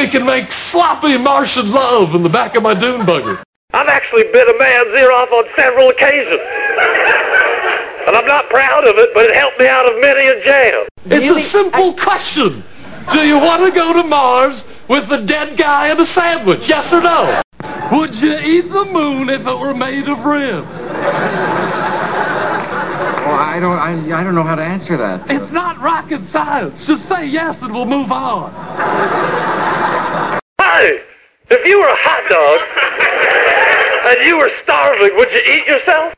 we can make sloppy Martian love in the back of my dune buggy. I've actually bit a man's ear off on several occasions. And I'm not proud of it, but it helped me out of many a jam. It's a simple question. Do you want to go to Mars with a dead guy and a sandwich? Yes or no? Would you eat the moon if it were made of ribs? Well, I don't know how to answer that. It's not rocket science. Just say yes and we'll move on. Hey, if you were a hot dog and you were starving, would you eat yourself?